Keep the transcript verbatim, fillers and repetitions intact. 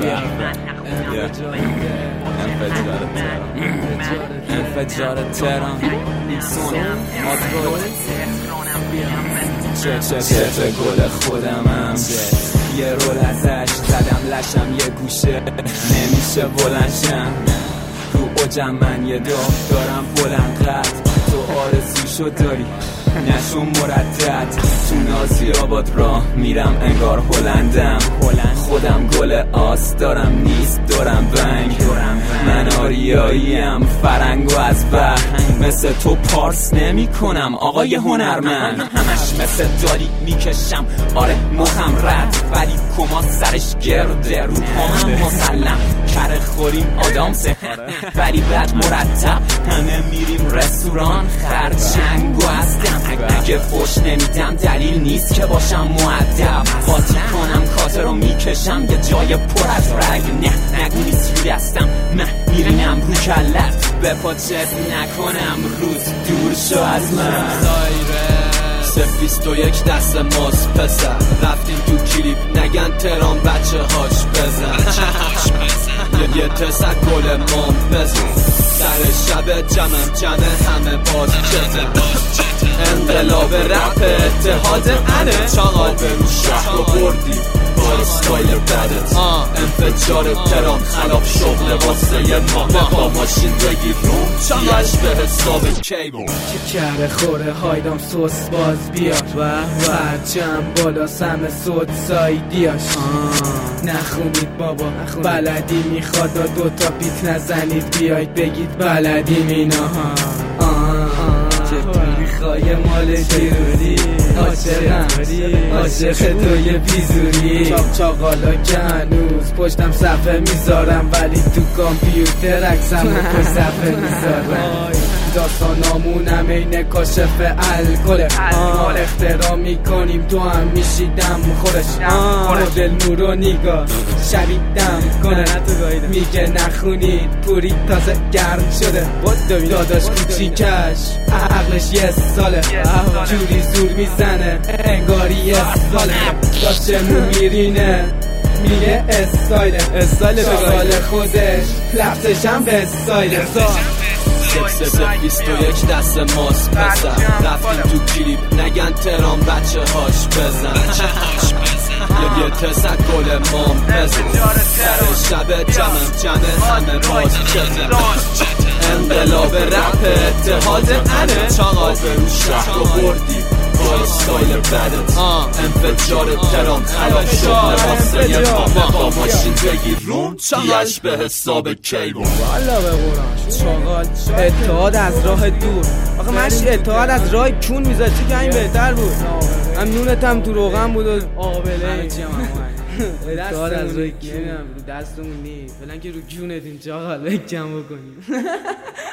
انفجار تهران چه چه چه گل خودمم یه رول ازش زدم لشم یه گوشه نمیشه بلنشم رو اوجم من یه دو دارم بلند قد تو آرزوشو داری نشون مردد تو نازی آباد راه میرم انگار هلندم خودم گل آس دارم نیست دارم بنگ من آریاییم فرنگو از بحر مثل تو پارس نمی کنم آقای هنرمند همش مثل داری میکشم آره مخم رد ولی کما سرش گرده رو پامم مسلم کره خوریم آدامسه ولی بعد مرتب همه میریم رستوران خرچنگو هستم اگه فوش نمیدم دلیل نیست که باشم مؤدب قاطی کنم کاتر رو میکشم یه جای پر از رگ نه نگو نیست رو دستم من میرینم رو کلت به پاچت نکنم روز دور شو از من سه بیست و یک دست ماست پسر رفتیم تو کلیپ نگن ترام بچه هاش بزن یه تسک گل مام بزن در شب جمعم جمع همه باز جزه انقلاب رپ اتحاد انه چاقال برو شهر رو بردی با استایل بدت انفجار ترام خلاف شغل واسه ما با ماشین بگیر رو چیش به حساب کیبون که کره خوره هایدام سوس باز بیاد و هرچم بالا سم سود سایدیاش نخونید بابا بلدی میخواد دوتا پیت نزنید بیاید بگید بلدیم اینا ها خواهی مال دیروزی عاشقم عاشق توی بیزوری چاق چاقالا که هنوز پشتم صفحه میذارم ولی تو کامپیوتر عکسم رو پشت صفحه میذارم داستانامونم اینه کاشف الکل اختراع میکنیم تو هم میشیدم خورش مدل نورو نیگا شویدم کنه میگه نخونید پوری تازه گرم شده داداش کوچیکش عقلش یه ساله جوری زور میزنه انگاری یه ساله داشته مو میرینه میگه استایله استایل شغال خودش لفتش هم به استایله سه بیست و یک دست ماست پسر رفتیم تو کلیپ نگن ترام بچه هاش بزن یه تسک گل مام بزن در شب جمعم جمع همه باز جزن انقلاب رپ اتحاد انه چاقال برو شهر رو بردی با استایل بدت انفجار ترام خلاف شغل واسه ما با ماشین بگیر روم چیش به حساب کیبون والا به قرآن چاقال اتحاد از راه دور آخه من اتحاد از راه کون میذاشتی که این بهتر بود هم نونتم تو روغن بود و آقابله اتحاد از راه کون رو دستمون نیست فلن که رو کونت این چاقال بکم بکنیم